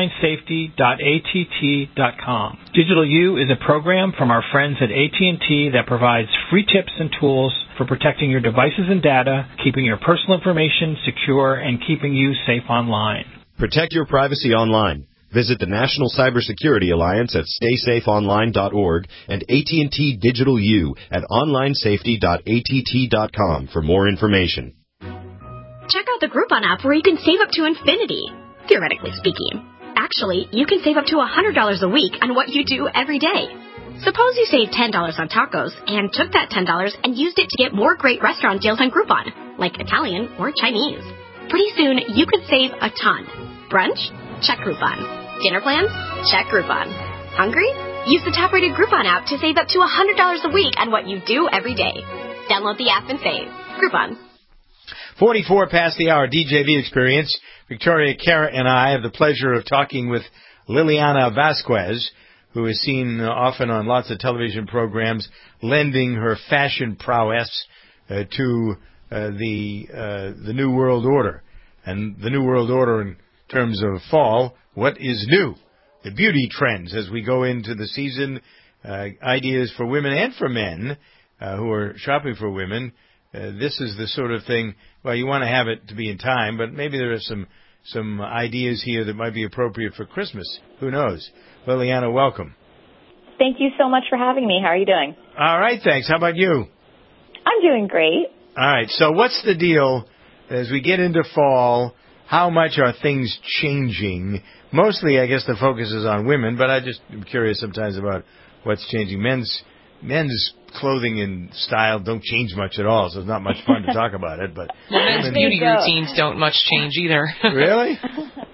[SPEAKER 19] onlinesafety.att.com. Digital U is a program from our friends at AT&T that provides free tips and tools for protecting your devices and data, keeping your personal information secure, and keeping you safe online.
[SPEAKER 18] Protect your privacy online. Visit the National Cybersecurity Alliance at StaySafeOnline.org and AT&T Digital U at onlinesafety.att.com for more information.
[SPEAKER 20] Check out the Groupon app where you can save up to infinity, theoretically speaking. Actually, you can save up to $100 a week on what you do every day. Suppose you saved $10 on tacos and took that $10 and used it to get more great restaurant deals on Groupon, like Italian or Chinese. Pretty soon, you could save a ton. Brunch? Check Groupon. Dinner plans? Check Groupon. Hungry? Use the top-rated Groupon app to save up to $100 a week on what you do every day. Download the app and save. Groupon.
[SPEAKER 2] 44 past the hour, DJV Experience. Victoria Cara and I have the pleasure of talking with Liliana Vasquez, who is seen often on lots of television programs, lending her fashion prowess to the New World Order. And the New World Order in terms of fall, what is new? The beauty trends as we go into the season, ideas for women and for men who are shopping for women. This is the sort of thing, well, you want to have it to be in time, but maybe there are some ideas here that might be appropriate for Christmas. Who knows? Liliana, welcome.
[SPEAKER 21] Thank you so much for having me. How are you doing?
[SPEAKER 2] All right, thanks. How about you?
[SPEAKER 21] I'm doing great.
[SPEAKER 2] All right, so what's the deal as we get into fall? How much are things changing? Mostly, I guess the focus is on women, but I just am curious sometimes about what's changing. Men's clothing and style don't change much at all, so it's not much fun to talk about it. But
[SPEAKER 3] men's beauty routines don't much change either.
[SPEAKER 2] Really?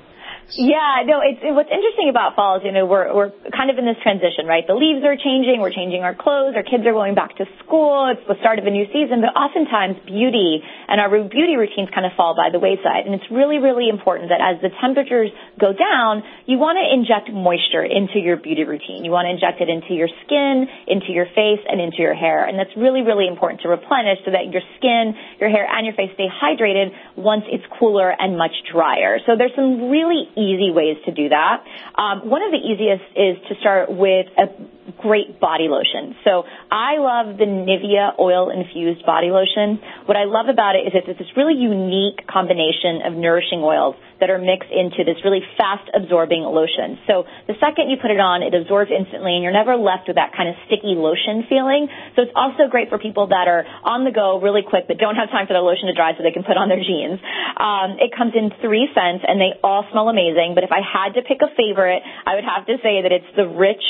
[SPEAKER 21] Yeah, no, what's interesting about fall is, we're kind of in this transition, right? The leaves are changing, we're changing our clothes, our kids are going back to school, it's the start of a new season, but oftentimes beauty and our beauty routines kind of fall by the wayside. And it's really, really important that as the temperatures go down, you want to inject moisture into your beauty routine. You want to inject it into your skin, into your face, and into your hair. And that's really, really important to replenish so that your skin, your hair, and your face stay hydrated once it's cooler and much drier. So there's some really easy ways to do that. One of the easiest is to start with a great body lotion. So I love the Nivea oil-infused body lotion. What I love about it is it's this really unique combination of nourishing oils that are mixed into this really fast-absorbing lotion. So the second you put it on, it absorbs instantly, and you're never left with that kind of sticky lotion feeling. So it's also great for people that are on the go really quick but don't have time for their lotion to dry so they can put on their jeans. It comes in 3 scents, and they all smell amazing. But if I had to pick a favorite, I would have to say that it's the rich,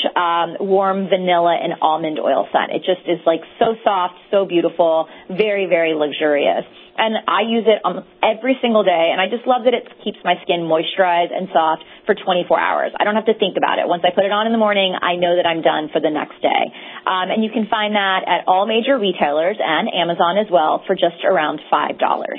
[SPEAKER 21] warm vanilla and almond oil scent. It just is like so soft, so beautiful, very, very luxurious. And I use it every single day, and I just love that it keeps my skin moisturized and soft for 24 hours. I don't have to think about it. Once I put it on in the morning, I know that I'm done for the next day. And you can find that at all major retailers and Amazon as well for just around $5.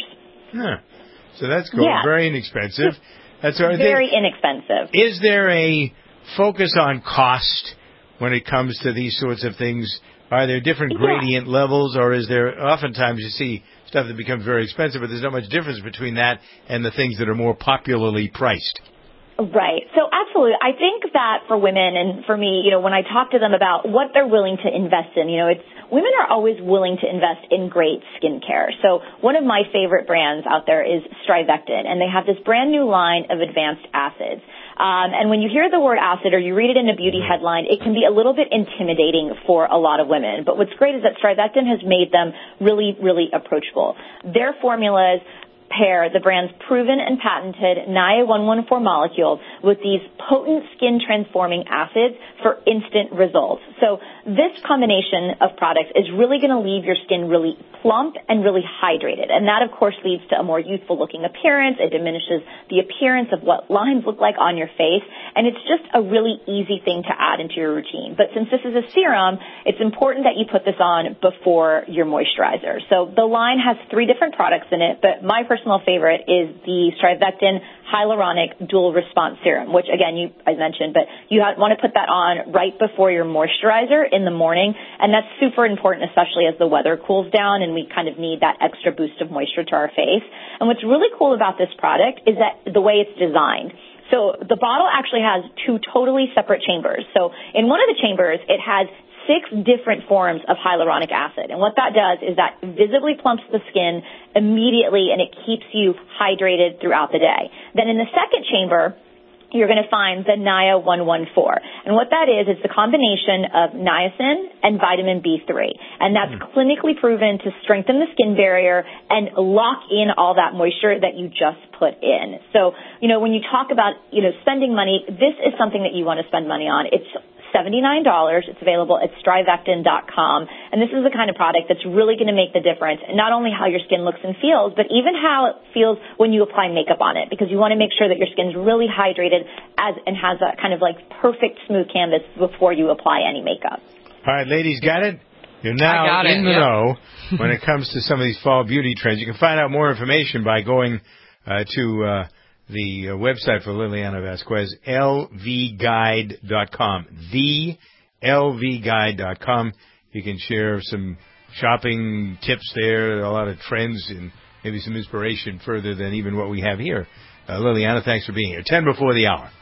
[SPEAKER 2] Huh. So that's cool.
[SPEAKER 21] Yeah.
[SPEAKER 2] Very inexpensive. That's
[SPEAKER 21] very inexpensive.
[SPEAKER 2] Is there a focus on cost when it comes to these sorts of things? Are there different gradient levels, or is there oftentimes you see stuff that becomes very expensive, but there's not much difference between that and the things that are more popularly priced?
[SPEAKER 21] Right. So absolutely. I think that for women and for me, when I talk to them about what they're willing to invest in, women are always willing to invest in great skincare. So one of my favorite brands out there is Strivectin, and they have this brand new line of advanced acids. And when you hear the word acid or you read it in a beauty headline, it can be a little bit intimidating for a lot of women. But what's great is that Strivectin has made them really, really approachable. Their formulas pair the brand's proven and patented NIA 114 molecule with these potent skin-transforming acids for instant results. So this combination of products is really going to leave your skin really plump and really hydrated. And that, of course, leads to a more youthful-looking appearance. It diminishes the appearance of what lines look like on your face. And it's just a really easy thing to add into your routine. But since this is a serum, it's important that you put this on before your moisturizer. So the line has 3 different products in it, but my personal favorite is the Strivectin Hyaluronic Dual Response Serum, which, again, I mentioned, but you want to put that on right before your moisturizer in the morning, and that's super important, especially as the weather cools down and we kind of need that extra boost of moisture to our face. And what's really cool about this product is that the way it's designed. So the bottle actually has 2 totally separate chambers. So in one of the chambers, it has 6 different forms of hyaluronic acid. And what that does is that visibly plumps the skin immediately, and it keeps you hydrated throughout the day. Then in the second chamber, you're going to find the NIA 114. And what that is the combination of niacin and vitamin B3. And that's clinically proven to strengthen the skin barrier and lock in all that moisture that you just put in. So, when you talk about, spending money, this is something that you want to spend money on. It's $79. It's available at Strivectin.com. And this is the kind of product that's really going to make the difference, not only how your skin looks and feels, but even how it feels when you apply makeup on it, because you want to make sure that your skin's really hydrated and has that kind of like perfect smooth canvas before you apply any makeup.
[SPEAKER 2] All right, ladies, got it? You're now in the know when it comes to some of these fall beauty trends. You can find out more information by going to the website for Liliana Vasquez, lvguide.com, lvguide.com. You can share some shopping tips there, a lot of trends, and maybe some inspiration further than even what we have here. Liliana, thanks for being here. 10 before the hour.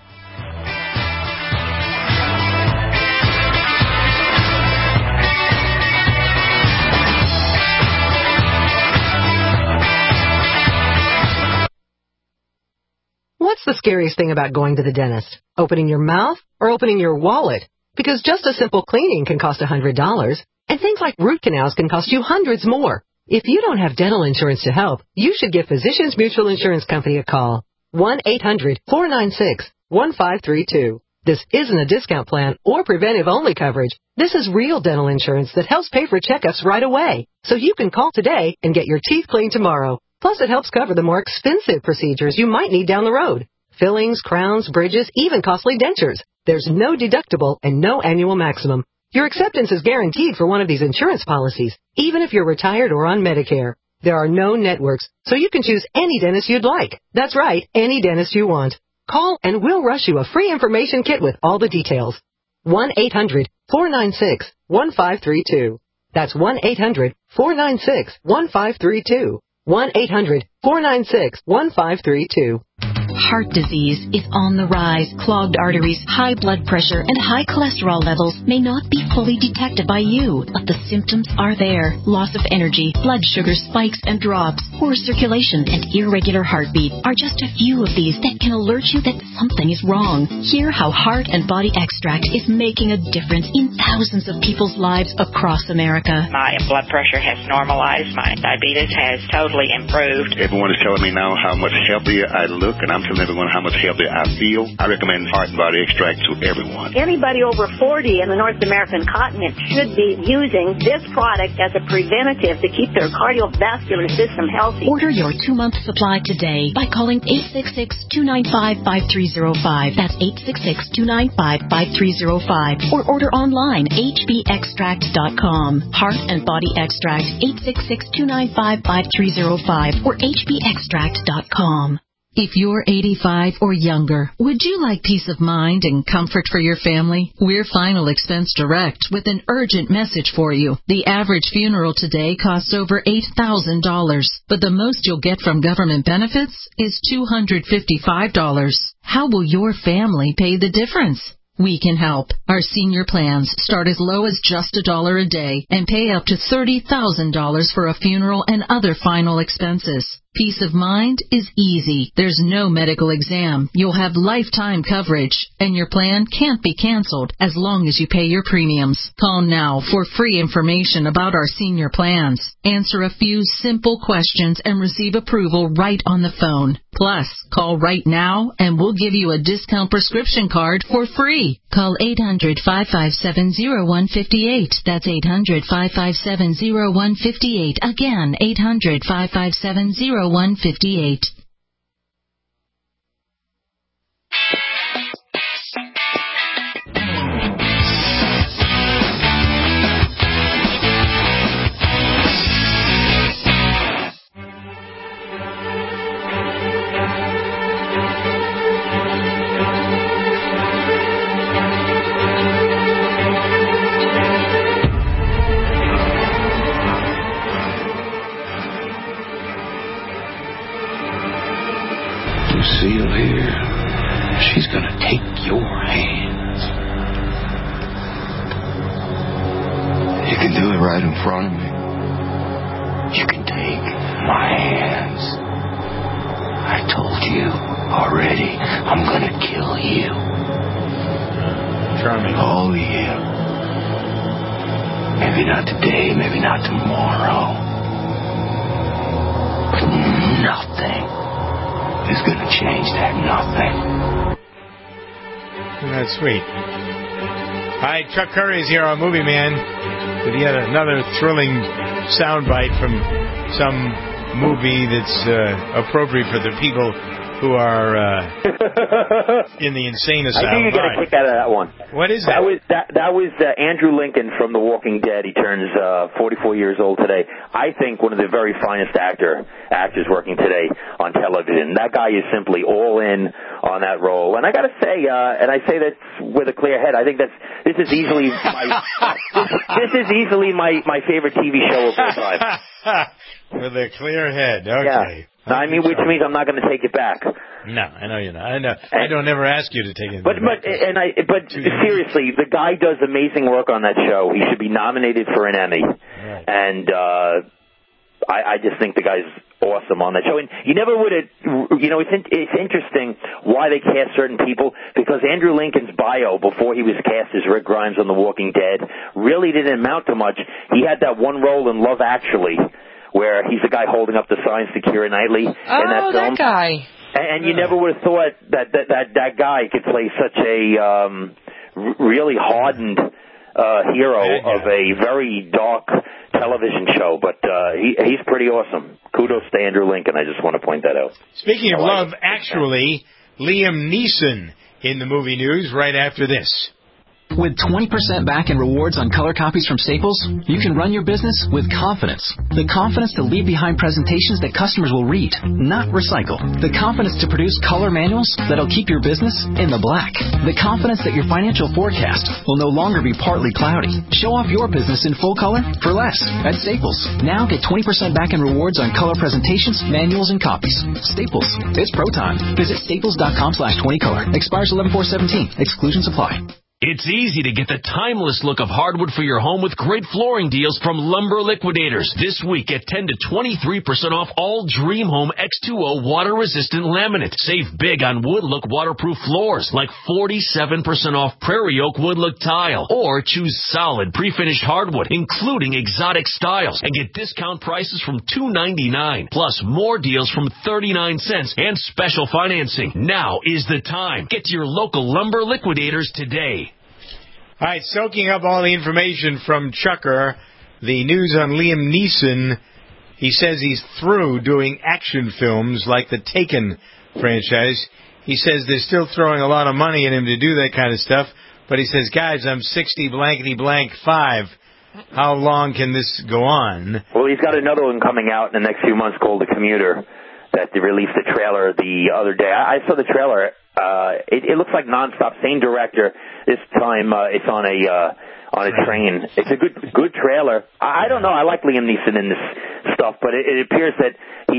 [SPEAKER 1] What's the scariest thing about going to the dentist? Opening your mouth or opening your wallet? Because just a simple cleaning can cost $100, and things like root canals can cost you hundreds more. If you don't have dental insurance to help, you should give Physicians Mutual Insurance Company a call. 1-800-496-1532. This isn't a discount plan or preventive-only coverage. This is real dental insurance that helps pay for checkups right away, so you can call today and get your teeth cleaned tomorrow. Plus, it helps cover the more expensive procedures you might need down the road. Fillings, crowns, bridges, even costly dentures. There's no deductible and no annual maximum. Your acceptance is guaranteed for one of these insurance policies, even if you're retired or on Medicare. There are no networks, so you can choose any dentist you'd like. That's right, any dentist you want. Call and we'll rush you a free information kit with all the details. 1-800-496-1532. That's 1-800-496-1532. 1-800-496-1532.
[SPEAKER 8] Heart disease is on the rise. Clogged arteries, high blood pressure, and high cholesterol levels may not be fully detected by you, but the symptoms are there. Loss of energy, blood sugar spikes and drops, poor circulation, and irregular heartbeat are just a few of these that can alert you that something is wrong. Hear how Heart and Body Extract is making a difference in thousands of people's lives across America.
[SPEAKER 22] My blood pressure has normalized. My diabetes has totally improved.
[SPEAKER 23] Everyone is telling me now how much healthier I look, and I'm telling everyone how much healthier I feel. I recommend Heart and Body Extract to everyone.
[SPEAKER 24] Anybody over 40 in the North American continent should be using this product as a preventative to keep their cardiovascular system healthy.
[SPEAKER 8] Order your 2-month supply today by calling 866-295-5305. That's 866-295-5305. Or order online, hbextract.com. Heart and Body Extract, 866-295-5305 or hbextract.com. If you're 85 or younger, would you like peace of mind and comfort for your family? We're Final Expense Direct with an urgent message for you. The average funeral today costs over $8,000, but the most you'll get from government benefits is $255. How will your family pay the difference? We can help. Our senior plans start as low as just $1 a day and pay up to $30,000 for a funeral and other final expenses. Peace of mind is easy. There's no medical exam. You'll have lifetime coverage, and your plan can't be canceled as long as you pay your premiums. Call now for free information about our senior plans. Answer a few simple questions and receive approval right on the phone. Plus, call right now and we'll give you a discount prescription card for free. Call 800-557-0158. That's 800-557-0158. Again, 800-557-0158.
[SPEAKER 25] Lucille here, she's gonna take your hands.
[SPEAKER 23] You can do it right in front of me.
[SPEAKER 25] You can take my hands. I told you already, I'm gonna kill you.
[SPEAKER 2] Charming.
[SPEAKER 25] Oh, yeah. Maybe not today, maybe not tomorrow. But nothing is going to change that. Nothing.
[SPEAKER 2] That's sweet. Hi, Chuck Curry is here on Movie Man with yet another thrilling soundbite from some movie that's appropriate for the people who are in the insane asylum.
[SPEAKER 26] I think you get a kick out of that one.
[SPEAKER 2] What is that?
[SPEAKER 26] That was Andrew Lincoln from The Walking Dead. He turns 44 years old today. I think one of the very finest actors working today on television. That guy is simply all in on that role. And I got to say, and I say that with a clear head, I think this is easily my favorite TV show of all time.
[SPEAKER 2] With a clear head, okay.
[SPEAKER 26] Yeah. I mean, which means I'm not going to take it back.
[SPEAKER 2] No, I know you're not. I know. I don't ever ask you to take it back.
[SPEAKER 26] But seriously, the guy does amazing work on that show. He should be nominated for an Emmy. Right. And I just think the guy's awesome on that show. And you never would have, it's interesting why they cast certain people, because Andrew Lincoln's bio before he was cast as Rick Grimes on The Walking Dead really didn't amount to much. He had that one role in Love Actually, where he's the guy holding up the signs to Keira Knightley in that film.
[SPEAKER 3] That guy.
[SPEAKER 26] And you never would have thought that guy could play such a really hardened hero of a very dark television show. But he's pretty awesome. Kudos to Andrew Lincoln. I just want to point that out.
[SPEAKER 2] Speaking of Love Actually, Liam Neeson in the movie news right after this.
[SPEAKER 4] With 20% back in rewards on color copies from Staples, you can run your business with confidence. The confidence to leave behind presentations that customers will read, not recycle. The confidence to produce color manuals that'll keep your business in the black. The confidence that your financial forecast will no longer be partly cloudy. Show off your business in full color for less at Staples. Now get 20% back in rewards on color presentations, manuals, and copies. Staples. It's pro time. Visit staples.com/20color. Expires 11/4/17. Exclusions apply.
[SPEAKER 7] It's easy to get the timeless look of hardwood for your home with great flooring deals from Lumber Liquidators. This week, get 10 to 23% off all Dream Home X2O water-resistant laminate. Save big on wood look waterproof floors, like 47% off Prairie Oak wood look tile. Or choose solid pre-finished hardwood, including exotic styles, and get discount prices from $2.99. Plus more deals from 39 cents and special financing. Now is the time. Get to your local Lumber Liquidators today.
[SPEAKER 2] All right, soaking up all the information from Chucker, the news on Liam Neeson. He says he's through doing action films like the Taken franchise. He says they're still throwing a lot of money at him to do that kind of stuff, but he says, guys, I'm 60 blankety blank 5. How long can this go on?
[SPEAKER 26] Well, he's got another one coming out in the next few months called The Commuter that they released the trailer the other day. I saw the trailer. It looks like nonstop. Same director. This time it's on a train. It's a good trailer. I don't know. I like Liam Neeson in this stuff, but it appears that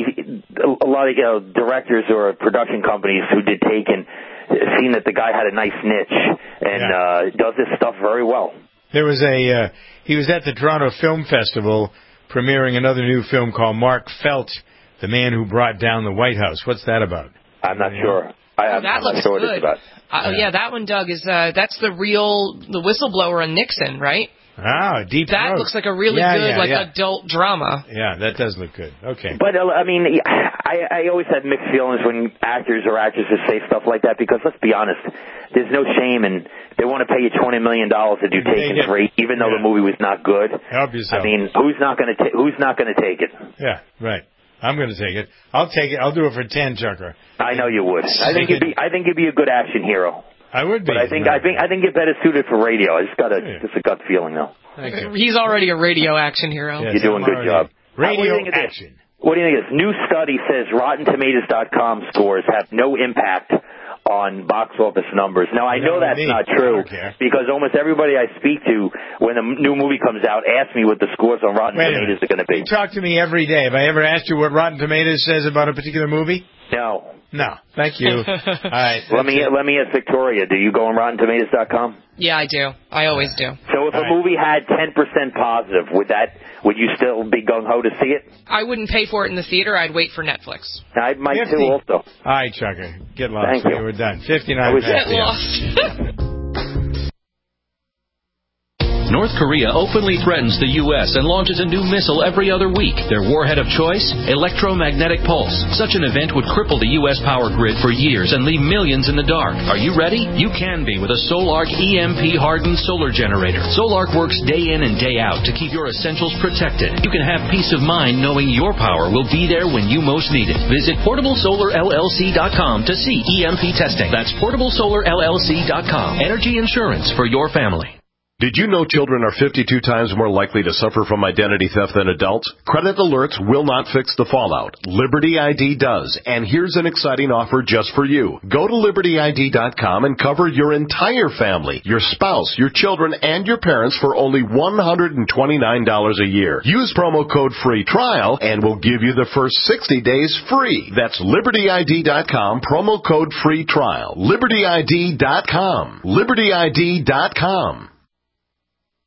[SPEAKER 26] a lot of directors or production companies who did Taken seen that the guy had a nice niche and does this stuff very well.
[SPEAKER 2] There was he was at the Toronto Film Festival premiering another new film called Mark Felt, The Man Who Brought Down the White House. What's that about?
[SPEAKER 26] I'm not sure.
[SPEAKER 3] That looks
[SPEAKER 26] sure
[SPEAKER 3] good. Yeah, that one, Doug, is that's the whistleblower on Nixon, right?
[SPEAKER 2] Ah, Deep
[SPEAKER 3] That
[SPEAKER 2] Throat.
[SPEAKER 3] looks like a really good adult drama.
[SPEAKER 2] Yeah, that does look good. Okay.
[SPEAKER 26] But, I mean, I always have mixed feelings when actors or actresses say stuff like that because, let's be honest, there's no shame in they want to pay you $20 million to do Taken 3, even though the movie was not good.
[SPEAKER 2] Help yourself.
[SPEAKER 26] I mean, who's not going to take it?
[SPEAKER 2] Yeah, right. I'm going to take it. I'll take it. I'll do it for 10, Chucker.
[SPEAKER 26] I know you would. I think you'd be a good action hero.
[SPEAKER 2] I would be.
[SPEAKER 26] But I think you're better suited for radio. I just got just a gut feeling though.
[SPEAKER 2] Thank you.
[SPEAKER 3] He's already a radio action hero.
[SPEAKER 26] Yes, you're doing a good job.
[SPEAKER 2] Radio action.
[SPEAKER 26] What do you think of this? New study says RottenTomatoes.com scores have no impact on box office numbers. Now, I know that's not true because almost everybody I speak to when a new movie comes out asks me what the scores on Rotten Tomatoes are going to be.
[SPEAKER 2] You talk to me every day. Have I ever asked you what Rotten Tomatoes says about a particular movie?
[SPEAKER 26] No.
[SPEAKER 2] No. Thank you. All right.
[SPEAKER 26] Let me ask Victoria. Do you go on RottenTomatoes.com?
[SPEAKER 3] Yeah, I do. I always do.
[SPEAKER 26] So if a movie had 10% positive, would you still be gung-ho to see it?
[SPEAKER 3] I wouldn't pay for it in the theater. I'd wait for Netflix.
[SPEAKER 26] I might too also.
[SPEAKER 2] All right, Chucker. Get lost.
[SPEAKER 26] Thank you.
[SPEAKER 2] We're done. 59
[SPEAKER 3] Get lost.
[SPEAKER 9] North Korea openly threatens the U.S. and launches a new missile every other week. Their warhead of choice? Electromagnetic pulse. Such an event would cripple the U.S. power grid for years and leave millions in the dark. Are you ready? You can be with a Solark EMP-hardened solar generator. Solark works day in and day out to keep your essentials protected. You can have peace of mind knowing your power will be there when you most need it. Visit PortableSolarLLC.com to see EMP testing. That's PortableSolarLLC.com. Energy insurance for your family.
[SPEAKER 10] Did you know children are 52 times more likely to suffer from identity theft than adults? Credit alerts will not fix the fallout. Liberty ID does. And here's an exciting offer just for you. Go to LibertyID.com and cover your entire family, your spouse, your children, and your parents for only $129 a year. Use promo code FREE TRIAL and we'll give you the first 60 days free. That's LibertyID.com, promo code FREE TRIAL. LibertyID.com. LibertyID.com.